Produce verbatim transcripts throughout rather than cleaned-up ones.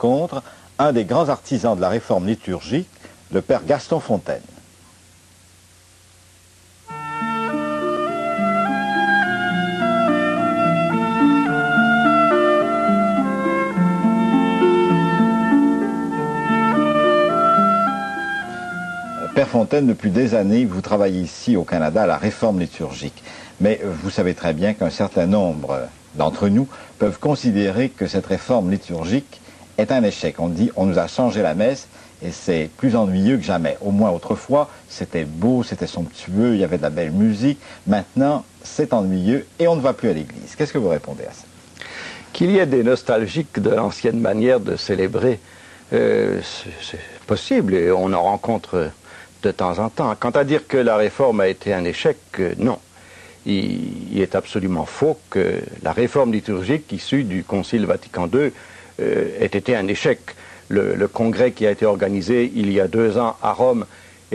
rencontre un des grands artisans de la réforme liturgique, le père Gaston Fontaine. Père Fontaine, depuis des années, vous travaillez ici au Canada à la réforme liturgique. Mais vous savez très bien qu'un certain nombre d'entre nous peuvent considérer que cette réforme liturgique est un échec. On dit, on nous a changé la messe et c'est plus ennuyeux que jamais. Au moins autrefois, c'était beau, c'était somptueux, il y avait de la belle musique. Maintenant, c'est ennuyeux et on ne va plus à l'église. Qu'est-ce que vous répondez à ça? Qu'il y ait des nostalgiques de l'ancienne manière de célébrer, euh, c'est possible et on en rencontre de temps en temps. Quant à dire que la réforme a été un échec, euh, non. Il, il est absolument faux que la réforme liturgique issue du Concile Vatican deux euh, ait été un échec. Le, le congrès qui a été organisé il y a deux ans à Rome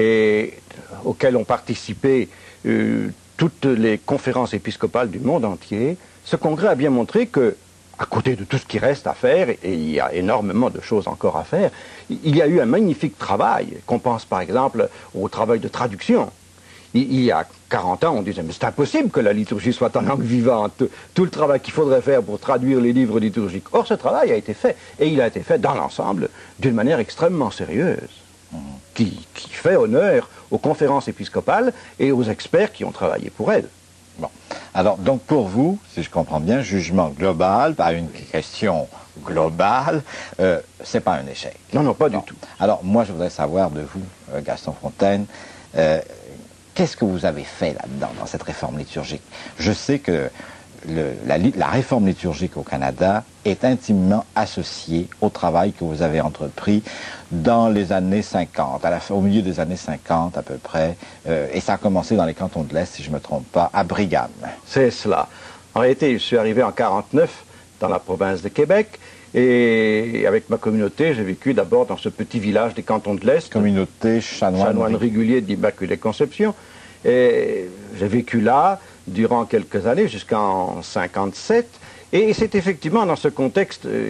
et auquel ont participé euh, toutes les conférences épiscopales du monde entier, ce congrès a bien montré que, à côté de tout ce qui reste à faire, et il y a énormément de choses encore à faire, il y a eu un magnifique travail, qu'on pense par exemple au travail de traduction. Il y a quarante ans, on disait, mais c'est impossible que la liturgie soit en langue vivante, tout le travail qu'il faudrait faire pour traduire les livres liturgiques. Or, ce travail a été fait, et il a été fait dans l'ensemble d'une manière extrêmement sérieuse, mmh. qui, qui fait honneur aux conférences épiscopales et aux experts qui ont travaillé pour elles. Bon. Alors, donc pour vous, si je comprends bien, jugement global, pas une question globale, euh, c'est pas un échec. Non, non, pas non. du tout. Alors, moi, je voudrais savoir de vous, euh, Gaston Fontaine, euh, qu'est-ce que vous avez fait là-dedans, dans cette réforme liturgique? Je sais que le, la, la réforme liturgique au Canada est intimement associée au travail que vous avez entrepris dans les années cinquante, à la, au milieu des années cinquante à peu près, euh, et ça a commencé dans les cantons de l'Est, si je ne me trompe pas, à Brigham. C'est cela. En réalité, je suis arrivé en quarante-neuf dans la province de Québec, et avec ma communauté, j'ai vécu d'abord dans ce petit village des cantons de l'Est. Communauté chanoine, chanoine régulier de l'Immaculée Conception. Et j'ai vécu là durant quelques années, jusqu'en cinquante-sept. Et c'est effectivement dans ce contexte euh,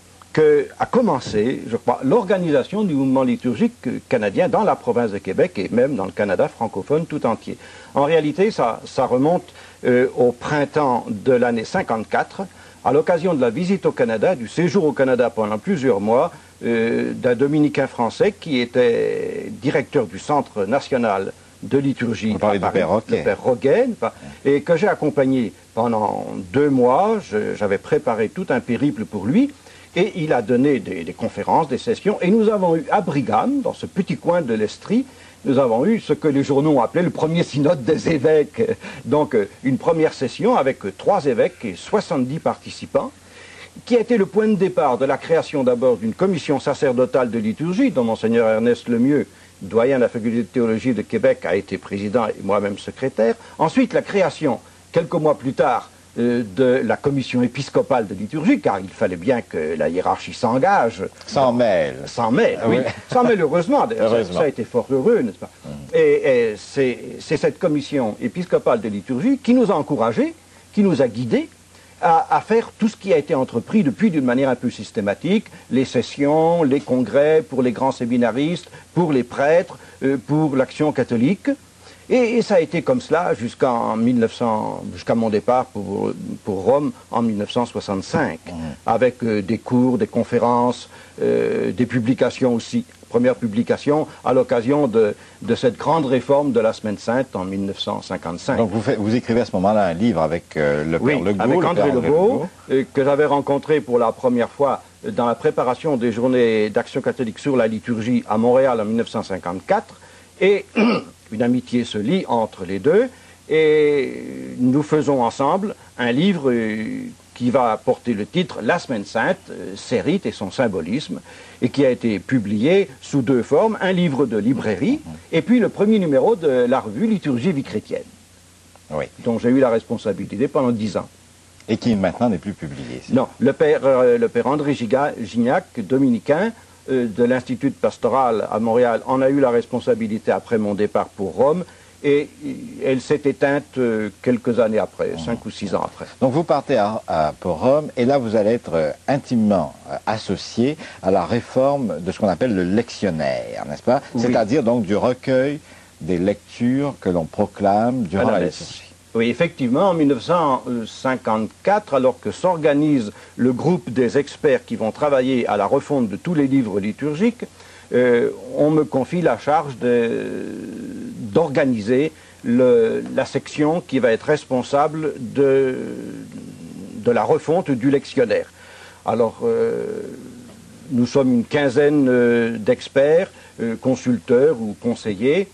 qu'a commencé, je crois, l'organisation du mouvement liturgique canadien dans la province de Québec et même dans le Canada francophone tout entier. En réalité, ça, ça remonte euh, au printemps de l'année cinquante-quatre, à l'occasion de la visite au Canada, du séjour au Canada pendant plusieurs mois, euh, d'un dominicain français qui était directeur du Centre national de liturgie, on parlait du père Roquet, le père Roquet, et que j'ai accompagné pendant deux mois. J'avais préparé tout un périple pour lui, et il a donné des, des conférences, des sessions, et nous avons eu à Brigham, dans ce petit coin de l'Estrie, nous avons eu ce que les journaux ont appelé le premier synode des évêques. Donc une première session avec trois évêques et soixante-dix participants, qui a été le point de départ de la création d'abord d'une commission sacerdotale de liturgie, dont Monseigneur Ernest Lemieux, doyen de la faculté de théologie de Québec, a été président et moi-même secrétaire. Ensuite, la création, quelques mois plus tard, euh, de la commission épiscopale de liturgie, car il fallait bien que la hiérarchie s'engage. S'en mêle. S'en mêle, oui. S'en mêle heureusement. heureusement. Ça, ça a été fort heureux, n'est-ce pas? Mmh. Et, et c'est cette commission épiscopale de liturgie qui nous a encouragés, qui nous a guidés, À, à faire tout ce qui a été entrepris depuis d'une manière un peu systématique, les sessions, les congrès pour les grands séminaristes, pour les prêtres, euh, pour l'action catholique. Et, et ça a été comme cela jusqu'en mille neuf cents, jusqu'à mon départ pour, pour Rome en mille neuf cent soixante-cinq, mmh. avec euh, des cours, des conférences, euh, des publications aussi. Première publication à l'occasion de, de cette grande réforme de la Semaine Sainte en mille neuf cent cinquante-cinq. Donc vous, fait, vous écrivez à ce moment-là un livre avec euh, le oui, père Legault, avec le André père Legault, euh, que j'avais rencontré pour la première fois dans la préparation des journées d'action catholique sur la liturgie à Montréal en mille neuf cent cinquante-quatre. Et une amitié se lie entre les deux. Et nous faisons ensemble un livre euh, qui va porter le titre « La Semaine Sainte, euh, ses rites et son symbolisme » et qui a été publié sous deux formes, un livre de librairie et puis le premier numéro de la revue Liturgie Vie Chrétienne, oui. dont j'ai eu la responsabilité pendant dix ans. Et qui maintenant n'est plus publié. Non, le père, euh, le père André Giga, Gignac, dominicain, euh, de l'Institut pastoral à Montréal, en a eu la responsabilité après mon départ pour Rome. et elle s'est éteinte quelques années après, cinq ou six ans après. Donc vous partez à, à, pour Rome, et là vous allez être intimement associé à la réforme de ce qu'on appelle le lectionnaire, n'est-ce pas? Oui. C'est-à-dire donc du recueil des lectures que l'on proclame durant la liturgie. Oui, effectivement, en mille neuf cent cinquante-quatre, alors que s'organise le groupe des experts qui vont travailler à la refonte de tous les livres liturgiques, euh, on me confie la charge d'organiser la section qui va être responsable de, de la refonte du lectionnaire. Alors, euh, nous sommes une quinzaine euh, d'experts, euh, consulteurs ou conseillers,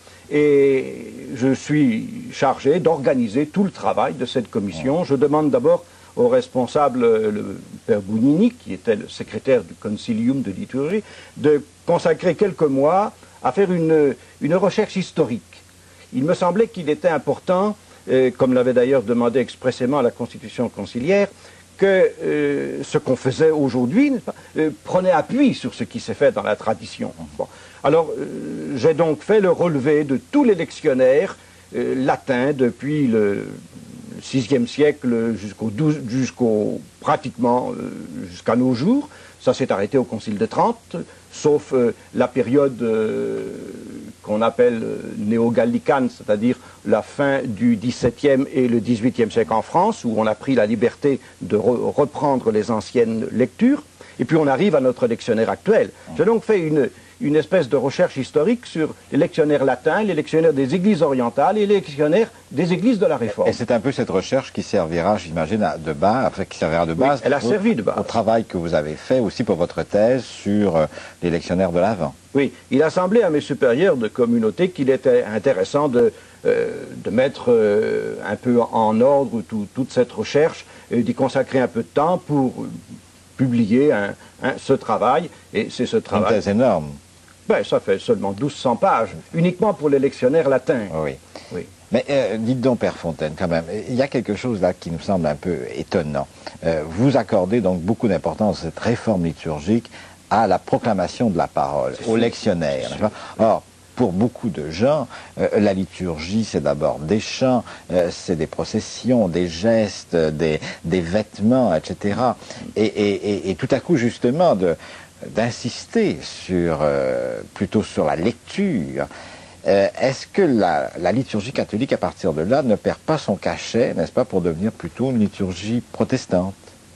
et je suis chargé d'organiser tout le travail de cette commission. Je demande d'abord au responsable, le père Bounini, qui était le secrétaire du Concilium de liturgie, de consacrer quelques mois à faire une, une recherche historique. Il me semblait qu'il était important, euh, comme l'avait d'ailleurs demandé expressément la Constitution conciliaire, que euh, ce qu'on faisait aujourd'hui euh, prenait appui sur ce qui s'est fait dans la tradition. Bon. Alors, euh, j'ai donc fait le relevé de tous les lectionnaires euh, latins depuis le sixième siècle jusqu'au jusqu'au pratiquement euh, jusqu'à nos jours. Ça s'est arrêté au Concile de Trente, sauf euh, la période euh, qu'on appelle euh, néo-gallicane, c'est-à-dire la fin du dix-septième et le dix-huitième siècle en France, où on a pris la liberté de re reprendre les anciennes lectures, et puis on arrive à notre lectionnaire actuel. J'ai donc fait une, une espèce de recherche historique sur les lectionnaires latins, les lectionnaires des églises orientales et les lectionnaires des églises de la Réforme. Et c'est un peu cette recherche qui servira, j'imagine, de base, enfin, qui servira de base, oui, elle a au, servi de base au travail que vous avez fait aussi pour votre thèse sur euh, les lectionnaires de l'Avent. Oui, il a semblé à mes supérieurs de communauté qu'il était intéressant de, euh, de mettre euh, un peu en ordre tout, toute cette recherche et d'y consacrer un peu de temps pour euh, publier un, un, ce travail. Et c'est ce travail... Une thèse énorme. Ben, ça fait seulement douze cents pages, uniquement pour les lectionnaires latins. Oui. Oui. Mais euh, dites donc, Père Fontaine, quand même, il y a quelque chose là qui nous semble un peu étonnant. Euh, vous accordez donc beaucoup d'importance à cette réforme liturgique, à la proclamation de la parole, au lectionnaire. Or, pour beaucoup de gens, euh, la liturgie, c'est d'abord des chants, euh, c'est des processions, des gestes, des, des vêtements, et cetera. Et, et, et, et tout à coup, justement, de d'insister sur euh, plutôt sur la lecture. Euh, Est-ce que la, la liturgie catholique, à partir de là, ne perd pas son cachet, n'est-ce pas, pour devenir plutôt une liturgie protestante?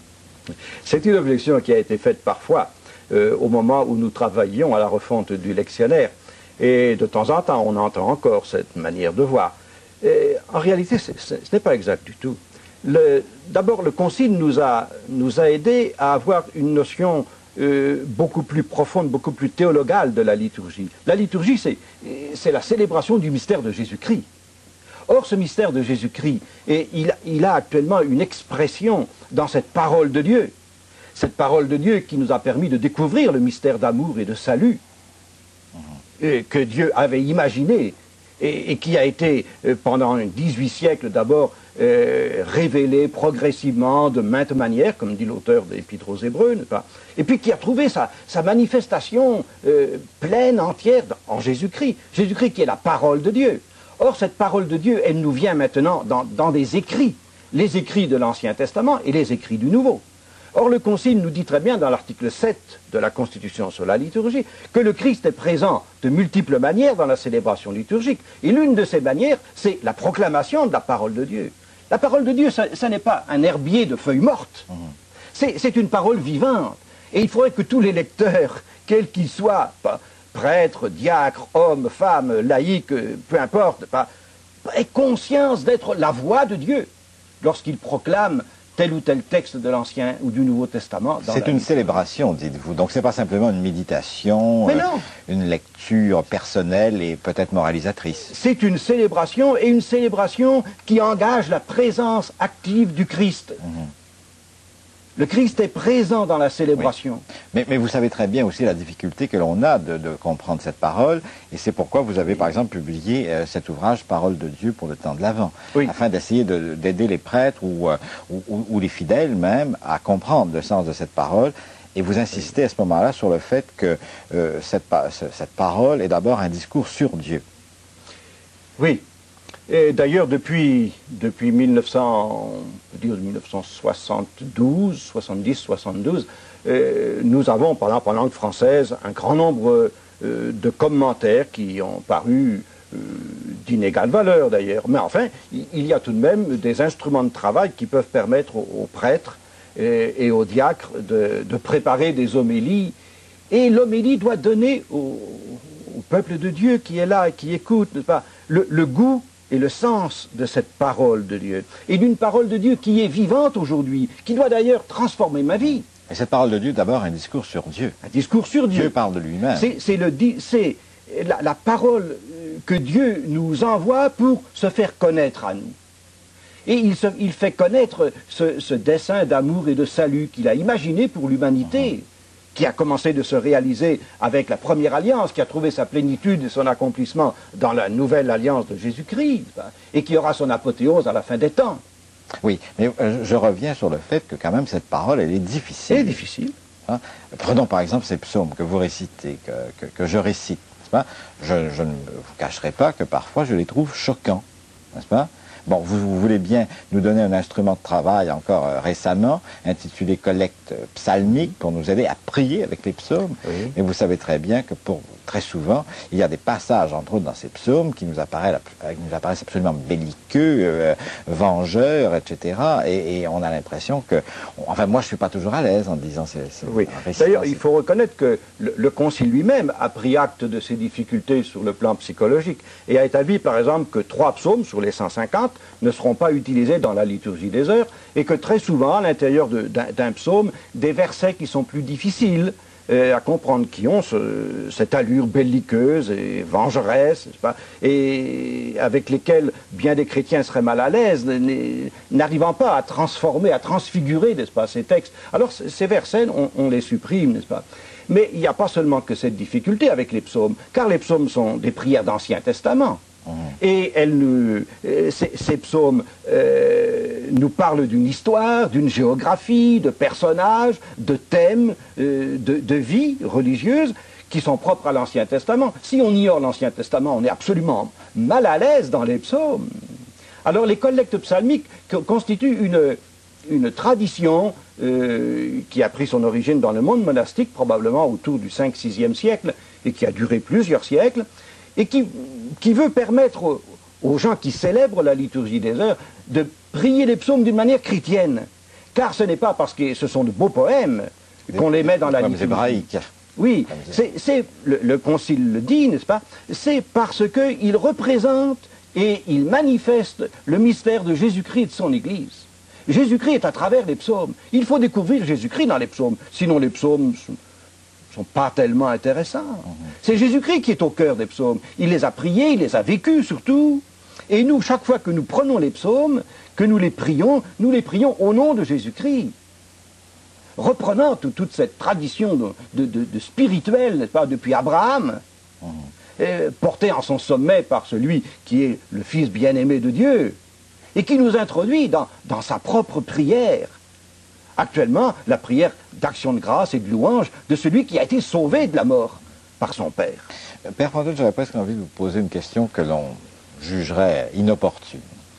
C'est une objection qui a été faite parfois euh, au moment où nous travaillions à la refonte du lectionnaire. Et de temps en temps, on entend encore cette manière de voir. Et en réalité, ce n'est pas exact du tout. D'abord, le Concile nous a, nous a aidés à avoir une notion Euh, beaucoup plus profonde, beaucoup plus théologale de la liturgie. La liturgie, c'est la célébration du mystère de Jésus-Christ. Or, ce mystère de Jésus-Christ, il, il a actuellement une expression dans cette parole de Dieu. Cette parole de Dieu qui nous a permis de découvrir le mystère d'amour et de salut et que Dieu avait imaginé et, et qui a été, euh, pendant dix-huit siècles d'abord, Euh, révélé progressivement de maintes manières, comme dit l'auteur des Épîtres aux Hébreux, n'est-ce pas? Et puis qui a trouvé sa, sa manifestation euh, pleine, entière en Jésus-Christ. Jésus-Christ qui est la parole de Dieu. Or, cette parole de Dieu, elle nous vient maintenant dans, dans des écrits, les écrits de l'Ancien Testament et les écrits du Nouveau. Or, le Concile nous dit très bien dans l'article sept de la Constitution sur la liturgie que le Christ est présent de multiples manières dans la célébration liturgique. Et l'une de ces manières, c'est la proclamation de la parole de Dieu. La parole de Dieu, ça, ça n'est pas un herbier de feuilles mortes. Mmh. C'est une parole vivante. Et il faudrait que tous les lecteurs, quels qu'ils soient, prêtres, diacres, hommes, femmes, laïcs, peu importe, pas, aient conscience d'être la voix de Dieu lorsqu'ils proclament tel ou tel texte de l'Ancien ou du Nouveau Testament. C'est une célébration, dites-vous. Donc c'est pas simplement une méditation, Mais non. Euh, une lecture personnelle et peut-être moralisatrice. C'est une célébration et une célébration qui engage la présence active du Christ. Mmh. Le Christ est présent dans la célébration. Oui. Mais, mais vous savez très bien aussi la difficulté que l'on a de, de comprendre cette parole, et c'est pourquoi vous avez par exemple publié euh, cet ouvrage « Parole de Dieu pour le temps de l'Avent oui. », afin d'essayer d'aider les prêtres ou, euh, ou, ou les fidèles même à comprendre le sens de cette parole. Et vous insistez à ce moment-là sur le fait que euh, cette, cette parole est d'abord un discours sur Dieu. Oui. Et d'ailleurs, depuis, depuis mille neuf cents, on peut dire mille neuf cent soixante-douze, soixante-dix, soixante-douze, euh, nous avons, par exemple, en langue française, un grand nombre euh, de commentaires qui ont paru euh, d'inégale valeur d'ailleurs. Mais enfin, il, il y a tout de même des instruments de travail qui peuvent permettre aux, aux prêtres et, et aux diacres de, de préparer des homélies. Et l'homélie doit donner au, au peuple de Dieu qui est là et qui écoute, n'est-ce pas, le, le goût et le sens de cette parole de Dieu. Et d'une parole de Dieu qui est vivante aujourd'hui, qui doit d'ailleurs transformer ma vie. Et cette parole de Dieu, d'abord, un discours sur Dieu. Un discours sur Dieu. Dieu parle de lui-même. C'est le c'est la, la parole que Dieu nous envoie pour se faire connaître à nous. Et il, se, il fait connaître ce, ce dessein d'amour et de salut qu'il a imaginé pour l'humanité. Mmh. Qui a commencé de se réaliser avec la première alliance, qui a trouvé sa plénitude et son accomplissement dans la nouvelle alliance de Jésus-Christ, et qui aura son apothéose à la fin des temps. Oui, mais euh, je reviens sur le fait que quand même cette parole, elle est difficile. Elle est difficile. Hein? Prenons par exemple ces psaumes que vous récitez, que, que, que je récite, n'est-ce pas? Je, je ne vous cacherai pas que parfois je les trouve choquants, n'est-ce pas? Bon, vous, vous voulez bien nous donner un instrument de travail encore euh, récemment, intitulé Collecte psalmique, pour nous aider à prier avec les psaumes. Oui. Et vous savez très bien que pour très souvent, il y a des passages, entre autres dans ces psaumes, qui nous apparaissent, qui nous apparaissent absolument belliqueux, euh, vengeurs, et cetera. Et, et on a l'impression que... Enfin, moi, je ne suis pas toujours à l'aise en disant ces... ces oui. D'ailleurs, il faut reconnaître que le, le Concile lui-même a pris acte de ces difficultés sur le plan psychologique et a établi, par exemple, que trois psaumes sur les cent cinquante ne seront pas utilisés dans la liturgie des heures, et que très souvent, à l'intérieur d'un psaume, des versets qui sont plus difficiles euh, à comprendre, qui ont ce, cette allure belliqueuse et vengeresse, n'est-ce pas, et avec lesquels bien des chrétiens seraient mal à l'aise, n'arrivant pas à transformer, à transfigurer, n'est-ce pas, ces textes. Alors ces versets, on, on les supprime, n'est-ce pas. Mais il n'y a pas seulement que cette difficulté avec les psaumes, car les psaumes sont des prières d'Ancien Testament. Mmh. Et elle nous, euh, ces, ces psaumes euh, nous parlent d'une histoire, d'une géographie, de personnages, de thèmes, euh, de, de vie religieuse qui sont propres à l'Ancien Testament. Si on ignore l'Ancien Testament, on est absolument mal à l'aise dans les psaumes. Alors les collectes psalmiques constituent une, une tradition euh, qui a pris son origine dans le monde monastique, probablement autour du cinquième sixième siècle, et qui a duré plusieurs siècles, et qui, qui veut permettre aux, aux gens qui célèbrent la liturgie des heures de prier les psaumes d'une manière chrétienne. Car ce n'est pas parce que ce sont de beaux poèmes qu'on les met dans la liturgie. Hébraïques. Oui, c'est le, le Concile le dit, n'est-ce pas? C'est parce qu'ils représentent et ils manifestent le mystère de Jésus-Christ et de son Église. Jésus-Christ est à travers les psaumes. Il faut découvrir Jésus-Christ dans les psaumes. Sinon les psaumes ne sont pas tellement intéressants. Mmh. C'est Jésus-Christ qui est au cœur des psaumes. Il les a priés, il les a vécus surtout. Et nous, chaque fois que nous prenons les psaumes, que nous les prions, nous les prions au nom de Jésus-Christ. Reprenant toute, toute cette tradition de, de, de, de spirituel, n'est-ce pas, depuis Abraham, mmh. euh, portée en son sommet par celui qui est le Fils bien-aimé de Dieu, et qui nous introduit dans, dans sa propre prière. Actuellement, la prière d'action de grâce et de louange de celui qui a été sauvé de la mort par son Père. Père Fontaine, j'aurais presque envie de vous poser une question que l'on jugerait inopportune.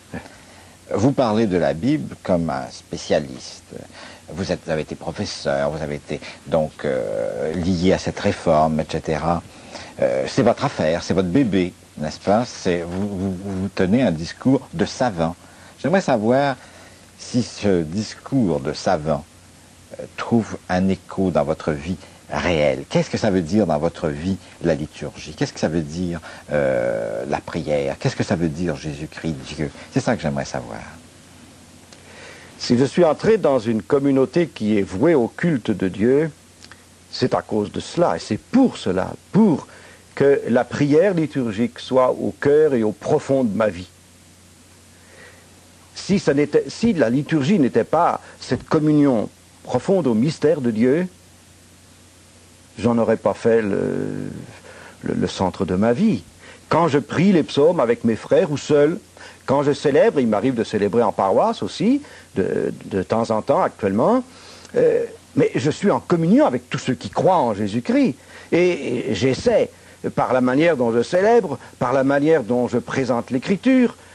Vous parlez de la Bible comme un spécialiste. Vous, êtes, vous avez été professeur, vous avez été donc euh, lié à cette réforme, et cetera. Euh, c'est votre affaire, c'est votre bébé, n'est-ce pas? Vous, vous, vous tenez un discours de savant. J'aimerais savoir si ce discours de savant euh, trouve un écho dans votre vie réelle. Qu'est-ce que ça veut dire dans votre vie la liturgie? Qu'est-ce que ça veut dire euh, la prière? Qu'est-ce que ça veut dire Jésus-Christ, Dieu? C'est ça que j'aimerais savoir. Si je suis entré dans une communauté qui est vouée au culte de Dieu, c'est à cause de cela, et c'est pour cela, pour que la prière liturgique soit au cœur et au profond de ma vie. Si, ça n'était, si la liturgie n'était pas cette communion profonde au mystère de Dieu, j'en aurais pas fait le, le, le centre de ma vie. Quand je prie les psaumes avec mes frères ou seul, quand je célèbre, il m'arrive de célébrer en paroisse aussi, de, de temps en temps actuellement, euh, mais je suis en communion avec tous ceux qui croient en Jésus-Christ. Et, et j'essaie, par la manière dont je célèbre, par la manière dont je présente l'Écriture,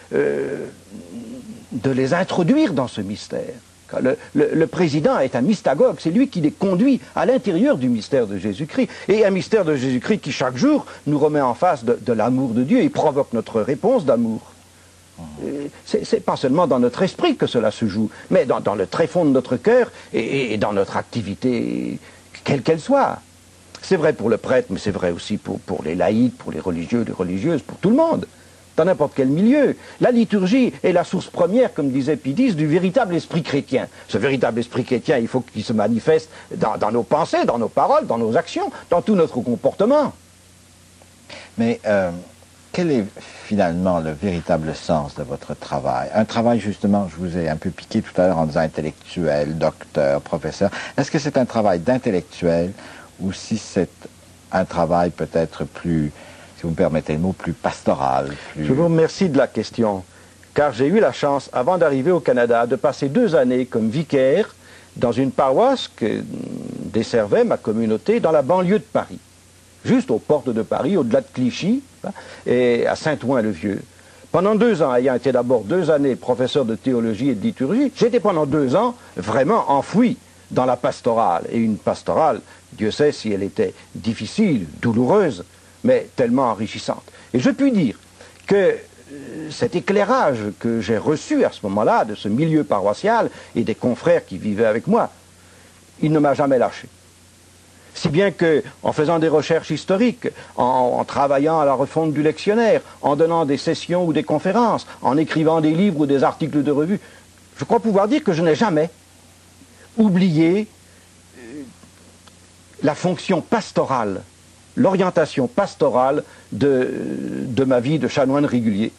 euh, de les introduire dans ce mystère. Le, le, le président est un mystagogue, c'est lui qui les conduit à l'intérieur du mystère de Jésus-Christ. Et un mystère de Jésus-Christ qui, chaque jour, nous remet en face de, de l'amour de Dieu et provoque notre réponse d'amour. C'est pas seulement dans notre esprit que cela se joue, mais dans, dans le tréfonds de notre cœur et, et dans notre activité, quelle qu'elle soit. C'est vrai pour le prêtre, mais c'est vrai aussi pour, pour les laïcs, pour les religieux, les religieuses, pour tout le monde. Dans n'importe quel milieu. La liturgie est la source première, comme disait Pidis, du véritable esprit chrétien. Ce véritable esprit chrétien, il faut qu'il se manifeste dans, dans nos pensées, dans nos paroles, dans nos actions, dans tout notre comportement. Mais euh, quel est finalement le véritable sens de votre travail? Un travail, justement, je vous ai un peu piqué tout à l'heure en disant intellectuel, docteur, professeur. Est-ce que c'est un travail d'intellectuel ou si c'est un travail peut-être plus, si vous me permettez le mot, plus pastoral? Plus... Je vous remercie de la question, car j'ai eu la chance, avant d'arriver au Canada, de passer deux années comme vicaire dans une paroisse que desservait ma communauté dans la banlieue de Paris, juste aux portes de Paris, au-delà de Clichy, et à Saint-Ouen-le-Vieux. Pendant deux ans, ayant été d'abord deux années professeur de théologie et de liturgie, j'étais pendant deux ans vraiment enfoui dans la pastorale. Et une pastorale, Dieu sait si elle était difficile, douloureuse, mais tellement enrichissante. Et je puis dire que cet éclairage que j'ai reçu à ce moment-là de ce milieu paroissial et des confrères qui vivaient avec moi, il ne m'a jamais lâché. Si bien que, en faisant des recherches historiques, en, en travaillant à la refonte du lectionnaire, en donnant des sessions ou des conférences, en écrivant des livres ou des articles de revue, je crois pouvoir dire que je n'ai jamais oublié euh, la fonction pastorale, l'orientation pastorale de, de ma vie de chanoine régulier.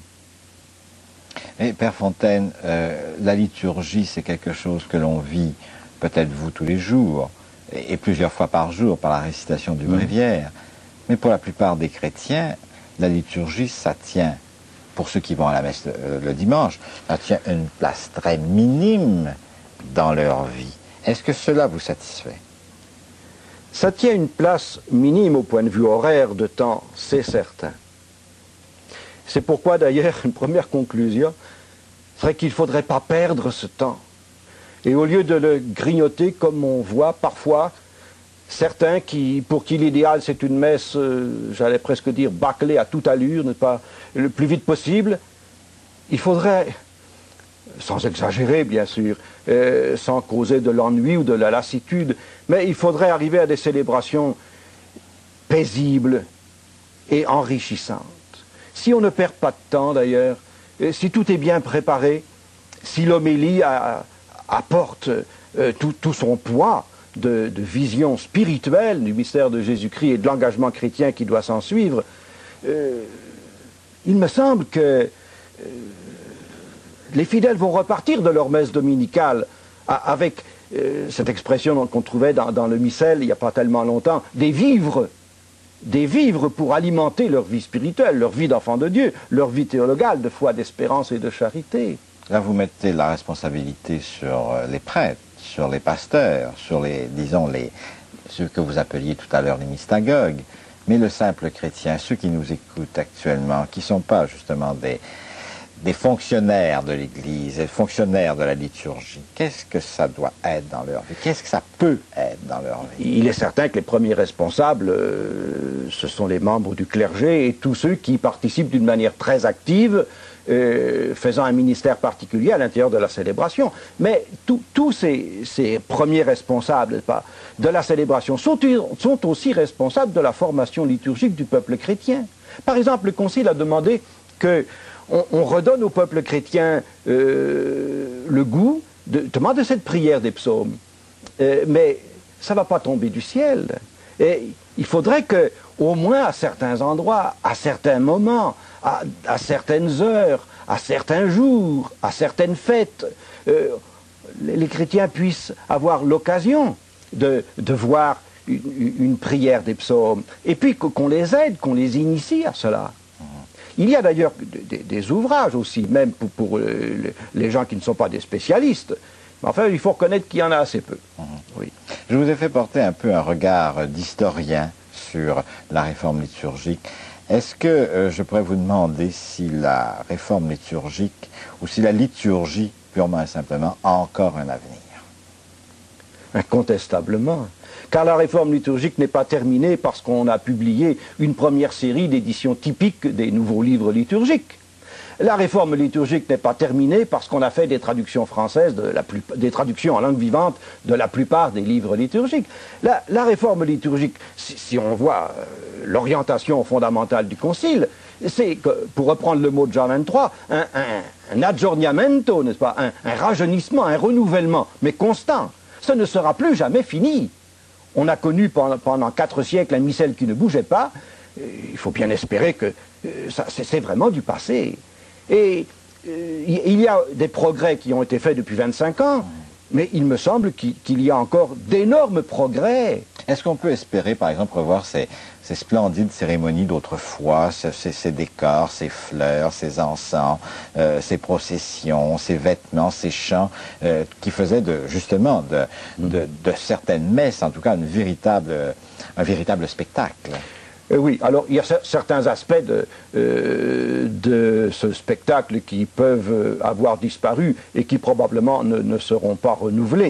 Et Père Fontaine, euh, la liturgie, c'est quelque chose que l'on vit, peut-être vous tous les jours, et, et plusieurs fois par jour par la récitation du bréviaire. Mais pour la plupart des chrétiens, la liturgie, ça tient, pour ceux qui vont à la messe le, le dimanche, ça tient une place très minime dans leur vie. Est-ce que cela vous satisfait? Ça tient une place minime au point de vue horaire de temps, c'est certain. C'est pourquoi d'ailleurs, une première conclusion serait qu'il ne faudrait pas perdre ce temps. Et au lieu de le grignoter comme on voit parfois certains qui, pour qui l'idéal c'est une messe, euh, j'allais presque dire bâclée à toute allure, n'est pas le plus vite possible, il faudrait, sans exagérer bien sûr, euh, sans causer de l'ennui ou de la lassitude, mais il faudrait arriver à des célébrations paisibles et enrichissantes. Si on ne perd pas de temps d'ailleurs, si tout est bien préparé, si l'homélie apporte euh, tout, tout son poids de, de vision spirituelle du mystère de Jésus-Christ et de l'engagement chrétien qui doit s'en suivre, euh, il me semble que euh, les fidèles vont repartir de leur messe dominicale avec euh, cette expression qu'on trouvait dans, dans le missel il n'y a pas tellement longtemps, des vivres, des vivres pour alimenter leur vie spirituelle, leur vie d'enfant de Dieu, leur vie théologale de foi, d'espérance et de charité. Là, vous mettez la responsabilité sur les prêtres, sur les pasteurs, sur les, disons, les, ceux que vous appeliez tout à l'heure les mystagogues, mais le simple chrétien, ceux qui nous écoutent actuellement, qui ne sont pas justement des, des fonctionnaires de l'Église, des fonctionnaires de la liturgie, qu'est-ce que ça doit être dans leur vie? Qu'est-ce que ça peut être dans leur vie? Il est certain que les premiers responsables, euh, ce sont les membres du clergé et tous ceux qui participent d'une manière très active, euh, faisant un ministère particulier à l'intérieur de la célébration. Mais tous ces, ces premiers responsables pas, de la célébration sont, sont aussi responsables de la formation liturgique du peuple chrétien. Par exemple, le Concile a demandé que On, on redonne au peuple chrétien euh, le goût de, de cette prière des psaumes. Euh, mais ça ne va pas tomber du ciel. Et il faudrait que, au moins à certains endroits, à certains moments, à, à certaines heures, à certains jours, à certaines fêtes, euh, les, les chrétiens puissent avoir l'occasion de, de voir une, une prière des psaumes. Et puis qu'on les aide, qu'on les initie à cela. Il y a d'ailleurs des, des ouvrages aussi, même pour, pour euh, les gens qui ne sont pas des spécialistes. Mais enfin, il faut reconnaître qu'il y en a assez peu. Mmh. Oui. Je vous ai fait porter un peu un regard d'historien sur la réforme liturgique. Est-ce que euh, je pourrais vous demander si la réforme liturgique ou si la liturgie, purement et simplement, a encore un avenir? Incontestablement. Car la réforme liturgique n'est pas terminée parce qu'on a publié une première série d'éditions typiques des nouveaux livres liturgiques. La réforme liturgique n'est pas terminée parce qu'on a fait des traductions françaises, de la plus, des traductions en langue vivante de la plupart des livres liturgiques. La, la réforme liturgique, si, si on voit euh, l'orientation fondamentale du Concile, c'est, que, pour reprendre le mot de Jean vingt-trois, un, un, un aggiornamento, n'est-ce pas, un, un rajeunissement, un renouvellement, mais constant. Ce ne sera plus jamais fini. On a connu pendant, pendant quatre siècles un missel qui ne bougeait pas. Il faut bien espérer que euh, ça, c'est vraiment du passé. Et euh, il y a des progrès qui ont été faits depuis vingt-cinq ans, mais il me semble qu'il qu'il y a encore d'énormes progrès. Est-ce qu'on peut espérer, par exemple, revoir ces, ces splendides cérémonies d'autrefois, ces, ces, ces décors, ces fleurs, ces encens, euh, ces processions, ces vêtements, ces chants, euh, qui faisaient de, justement de, de, de certaines messes, en tout cas, une véritable, un véritable spectacle? Euh, oui, alors il y a certains aspects de, euh, de ce spectacle qui peuvent avoir disparu et qui probablement ne, ne seront pas renouvelés.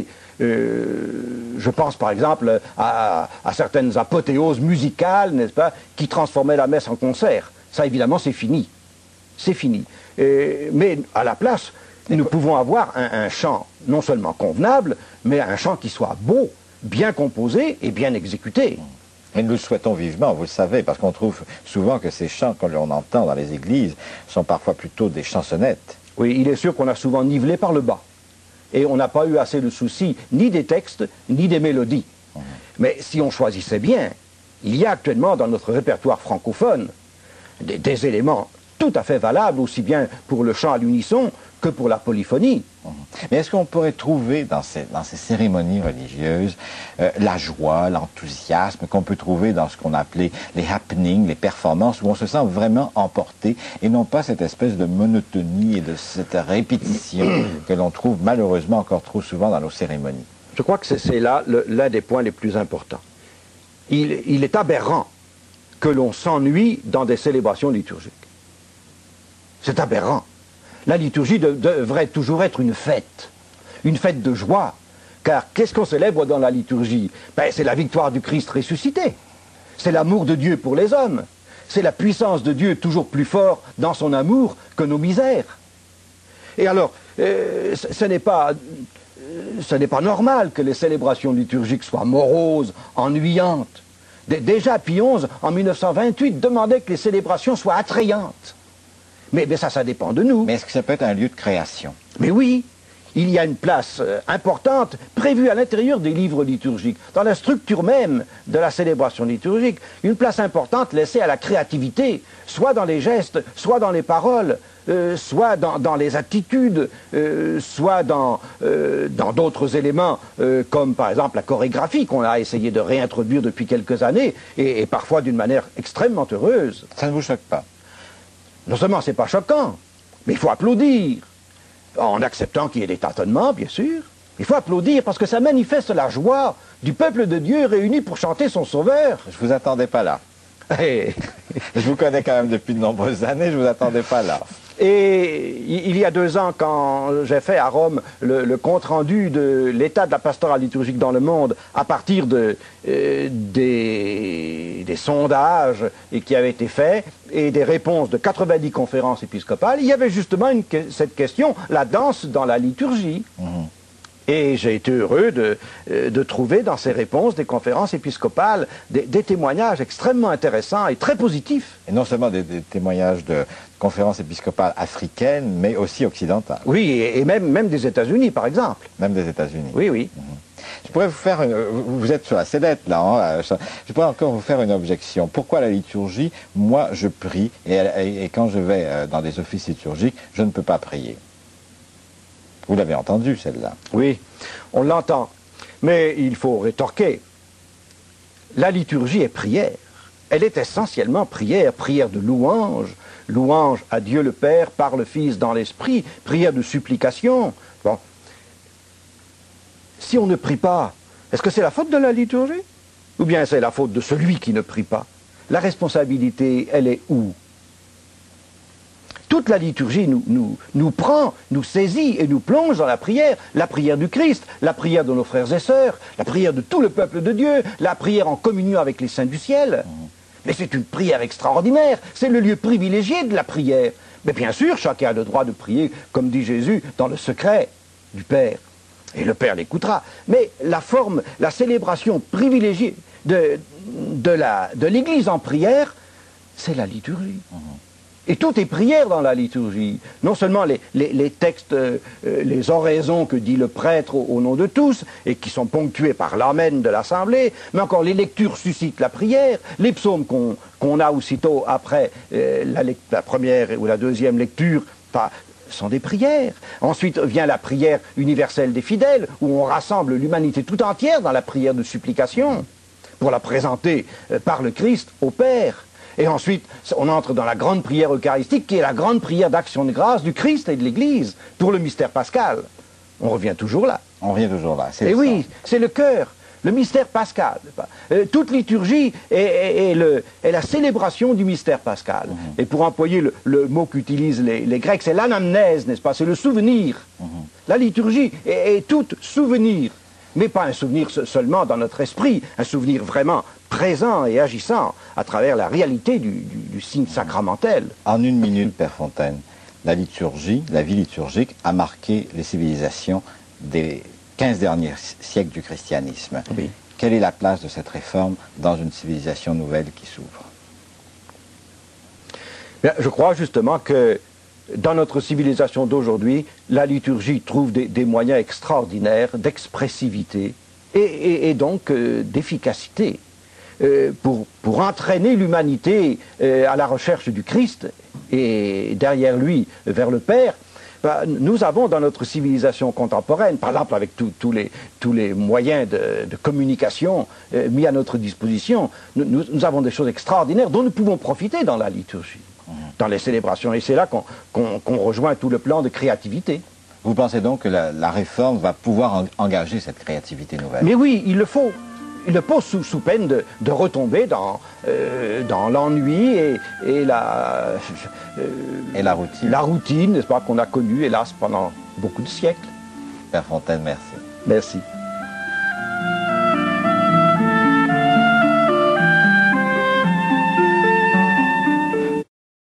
Euh, je pense par exemple à, à certaines apothéoses musicales, n'est-ce pas, qui transformaient la messe en concert. Ça évidemment c'est fini. C'est fini. Et, mais à la place, nous pouvons avoir un, un chant non seulement convenable, mais un chant qui soit beau, bien composé et bien exécuté. Et nous le souhaitons vivement, vous le savez, parce qu'on trouve souvent que ces chants que l'on entend dans les églises sont parfois plutôt des chansonnettes. Oui, il est sûr qu'on a souvent nivelé par le bas. Et on n'a pas eu assez de soucis ni des textes, ni des mélodies. Mmh. Mais si on choisissait bien, il y a actuellement dans notre répertoire francophone des, des éléments tout à fait valables, aussi bien pour le chant à l'unisson que pour la polyphonie. Mais est-ce qu'on pourrait trouver dans ces, dans ces cérémonies religieuses euh, la joie, l'enthousiasme qu'on peut trouver dans ce qu'on appelait les happenings, les performances, où on se sent vraiment emporté et non pas cette espèce de monotonie et de cette répétition que l'on trouve malheureusement encore trop souvent dans nos cérémonies? Je crois que c'est là l'un des points les plus importants. Il, il est aberrant que l'on s'ennuie dans des célébrations liturgiques. C'est aberrant. La liturgie de, devrait toujours être une fête, une fête de joie. Car qu'est-ce qu'on célèbre dans la liturgie? Ben, c'est la victoire du Christ ressuscité. C'est l'amour de Dieu pour les hommes. C'est la puissance de Dieu toujours plus fort dans son amour que nos misères. Et alors, euh, ce n'est pas, euh, ce n'est pas normal que les célébrations liturgiques soient moroses, ennuyantes. D- déjà, Pie onze, en mille neuf cent vingt-huit, demandait que les célébrations soient attrayantes. Mais, mais ça, ça dépend de nous. Mais est-ce que ça peut être un lieu de création? Mais oui, il y a une place euh, importante prévue à l'intérieur des livres liturgiques, dans la structure même de la célébration liturgique, une place importante laissée à la créativité, soit dans les gestes, soit dans les paroles, euh, soit dans, dans les attitudes, euh, soit dans euh, dans d'autres éléments, euh, comme par exemple la chorégraphie qu'on a essayé de réintroduire depuis quelques années, et, et parfois d'une manière extrêmement heureuse. Ça ne vous choque pas? Non seulement c'est pas choquant, mais il faut applaudir, en acceptant qu'il y ait des tâtonnements, bien sûr. Il faut applaudir parce que ça manifeste la joie du peuple de Dieu réuni pour chanter son Sauveur. Je vous attendais pas là. Et, je vous connais quand même depuis de nombreuses années, je vous attendais pas là. Et il y a deux ans, quand j'ai fait à Rome le, le compte-rendu de l'état de la pastorale liturgique dans le monde à partir de, euh, des, des sondages et qui avaient été faits et des réponses de quatre-vingt-dix conférences épiscopales, il y avait justement une, cette question, la danse dans la liturgie. Mmh. Et j'ai été heureux de, de trouver dans ces réponses des conférences épiscopales des, des témoignages extrêmement intéressants et très positifs. Et non seulement des, des témoignages de conférences épiscopales africaines, mais aussi occidentales. Oui, et, et même, même des États-Unis, par exemple. Même des États-Unis. Oui, oui. Mmh. Je pourrais vous faire une, vous êtes sur la sellette là, hein, je pourrais encore vous faire une objection. Pourquoi la liturgie? Moi, je prie, et, et, et quand je vais dans des offices liturgiques, je ne peux pas prier. Vous l'avez entendu, celle-là. Oui, on l'entend. Mais il faut rétorquer. La liturgie est prière. Elle est essentiellement prière, prière de louange, louange à Dieu le Père par le Fils dans l'Esprit, prière de supplication. Bon. Si on ne prie pas, est-ce que c'est la faute de la liturgie? Ou bien c'est la faute de celui qui ne prie pas? la responsabilité, elle est où? Toute la liturgie nous, nous, nous prend, nous saisit et nous plonge dans la prière. La prière du Christ, la prière de nos frères et sœurs, la prière de tout le peuple de Dieu, la prière en communion avec les saints du ciel. Mais c'est une prière extraordinaire, c'est le lieu privilégié de la prière. Mais bien sûr, chacun a le droit de prier, comme dit Jésus, dans le secret du Père. Et le Père l'écoutera. Mais la forme, la célébration privilégiée de, de, la, de l'Église en prière, c'est la liturgie. Mmh. Et tout est prière dans la liturgie. Non seulement les, les, les textes, euh, les oraisons que dit le prêtre au, au nom de tous, et qui sont ponctués par l'amen de l'Assemblée, mais encore les lectures suscitent la prière, les psaumes qu'on qu'on a aussitôt après euh, la, la première ou la deuxième lecture, pas, sont des prières. Ensuite vient la prière universelle des fidèles, où on rassemble l'humanité tout entière dans la prière de supplication, pour la présenter euh, par le Christ au Père. Et ensuite, on entre dans la grande prière eucharistique, qui est la grande prière d'action de grâce du Christ et de l'Église, pour le mystère pascal. On revient toujours là. On revient toujours là. Et oui, c'est le cœur, le mystère pascal. Euh, toute liturgie est, est, est, le, est la célébration du mystère pascal. Mm-hmm. Et pour employer le, le mot qu'utilisent les, les Grecs, c'est l'anamnèse, n'est-ce pas? C'est le souvenir. Mm-hmm. La liturgie est, est toute souvenir, mais pas un souvenir seulement dans notre esprit, un souvenir vraiment présent et agissant à travers la réalité du, du, du signe sacramentel. En une minute, Père Fontaine, la liturgie, la vie liturgique a marqué les civilisations des quinze derniers siècles du christianisme. Oui. Quelle est la place de cette réforme dans une civilisation nouvelle qui s'ouvre? Bien, je crois justement que dans notre civilisation d'aujourd'hui, la liturgie trouve des, des moyens extraordinaires d'expressivité et, et, et donc euh, d'efficacité. Euh, pour, pour entraîner l'humanité euh, à la recherche du Christ et derrière lui vers le Père, bah, nous avons dans notre civilisation contemporaine, par exemple avec tous les, tous les moyens de, de communication euh, mis à notre disposition, nous, nous, nous avons des choses extraordinaires dont nous pouvons profiter dans la liturgie, mmh. dans les célébrations. Et c'est là qu'on qu'on, qu'on rejoint tout le plan de créativité. Vous pensez donc que la, la réforme va pouvoir en, engager cette créativité nouvelle? Mais oui, il le faut. Il le pose sous, sous peine de, de retomber dans, euh, dans l'ennui et, et, la, euh, et la routine, la routine, n'est-ce pas, qu'on a connue, hélas, pendant beaucoup de siècles. Père Fontaine, merci. Merci.